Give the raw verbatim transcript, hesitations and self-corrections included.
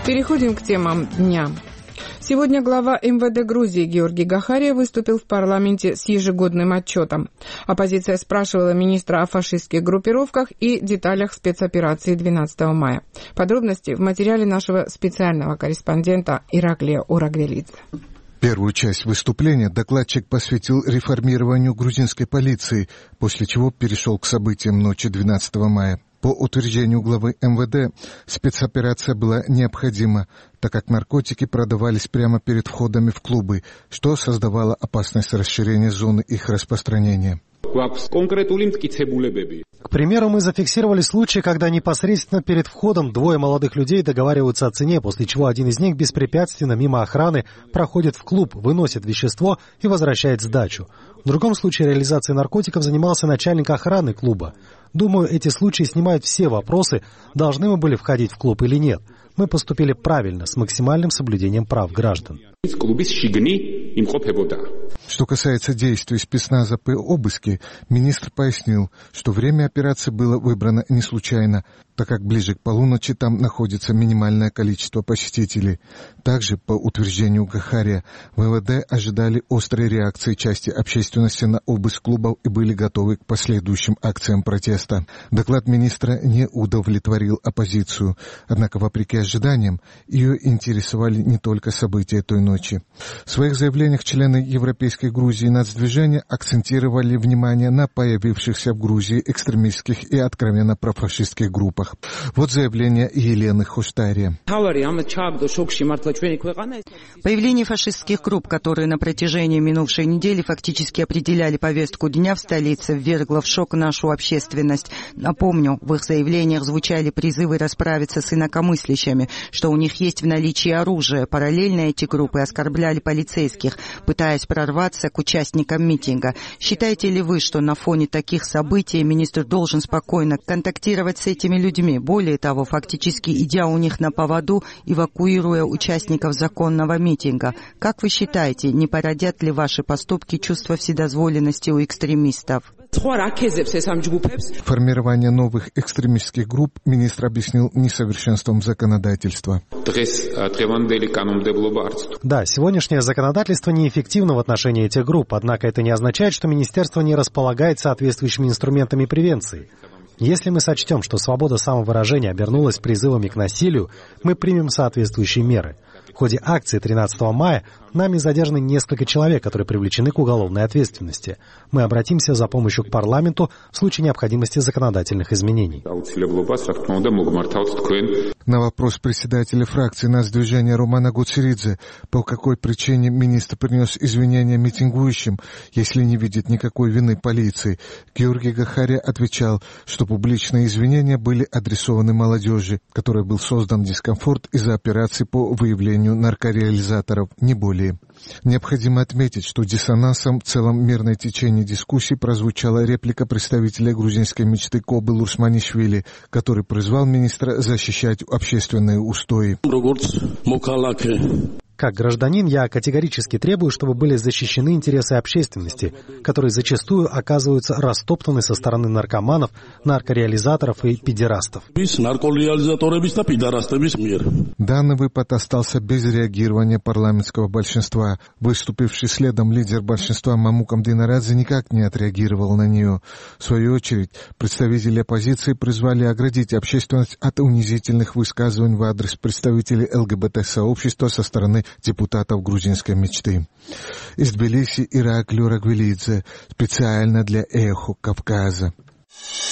Переходим к темам дня. Сегодня глава эм вэ дэ Грузии Георгий Гахария выступил в парламенте с ежегодным отчетом. Оппозиция спрашивала министра о фашистских группировках и деталях спецоперации двенадцатого мая. Подробности в материале нашего специального корреспондента Ираклия Орагвелидзе. Первую часть выступления докладчик посвятил реформированию грузинской полиции, после чего перешел к событиям ночи двенадцатого мая. По утверждению главы эм вэ дэ, спецоперация была необходима, так как наркотики продавались прямо перед входами в клубы, что создавало опасность расширения зоны их распространения. К примеру, мы зафиксировали случай, когда непосредственно перед входом двое молодых людей договариваются о цене, после чего один из них беспрепятственно мимо охраны проходит в клуб, выносит вещество и возвращает сдачу. В другом случае реализацией наркотиков занимался начальник охраны клуба. Думаю, эти случаи снимают все вопросы, должны мы были входить в клуб или нет. Мы поступили правильно, с максимальным соблюдением прав граждан. Что касается действий спецназа по обыске, министр пояснил, что время операции было выбрано не случайно, так как ближе к полуночи там находится минимальное количество посетителей. Также, по утверждению Гахария, вэ вэ дэ ожидали острой реакции части общественности на обыск клубов и были готовы к последующим акциям протеста. Доклад министра не удовлетворил оппозицию, однако, вопреки ожиданиям, ее интересовали не только события той ночи. В своих заявлениях члены Европейской Грузии нацдвижения акцентировали внимание на появившихся в Грузии экстремистских и откровенно профашистских группах. Вот заявление Елены Хоштария. Появление фашистских групп, которые на протяжении минувшей недели фактически определяли повестку дня в столице, ввергло в шок нашу общественность. Напомню, в их заявлениях звучали призывы расправиться с инакомыслящими, что у них есть в наличии оружие. Параллельно эти группы оскорбляли полицейских, пытаясь прорваться к участникам митинга. Считаете ли вы, что на фоне таких событий министр должен спокойно контактировать с этими людьми? Более того, фактически идя у них на поводу, эвакуируя участников законного митинга. Как вы считаете, не породят ли ваши поступки чувство вседозволенности у экстремистов? Формирование новых экстремистских групп министр объяснил несовершенством законодательства. Да, сегодняшнее законодательство неэффективно в отношении этих групп, однако это не означает, что министерство не располагает соответствующими инструментами превенции. Если мы сочтем, что свобода самовыражения обернулась призывами к насилию, мы примем соответствующие меры. В ходе акции тринадцатого мая нами задержаны несколько человек, которые привлечены к уголовной ответственности. Мы обратимся за помощью к парламенту в случае необходимости законодательных изменений. На вопрос председателя фракции нацдвижения Романа Гуцеридзе, по какой причине министр принес извинения митингующим, если не видит никакой вины полиции, Георгий Гахария отвечал, что публичные извинения были адресованы молодежи, которой был создан дискомфорт из-за операции по выявлению наркореализаторов, не более. Необходимо отметить, что диссонансом в целом мирной течении дискуссии прозвучала реплика представителя грузинской мечты Кобы Лурсманишвили, который призвал министра защищать общественные устои. Как гражданин, я категорически требую, чтобы были защищены интересы общественности, которые зачастую оказываются растоптаны со стороны наркоманов, наркореализаторов и педерастов. Данный выпад остался без реагирования парламентского большинства. Выступивший следом лидер большинства Мамукам Динарадзе никак не отреагировал на нее. В свою очередь, представители оппозиции призвали оградить общественность от унизительных высказываний в адрес представителей эл гэ бэ тэ-сообщества со стороны депутатов грузинской мечты. Из Тбилиси Ираклий Орагвелидзе, специально для «Эхо Кавказа».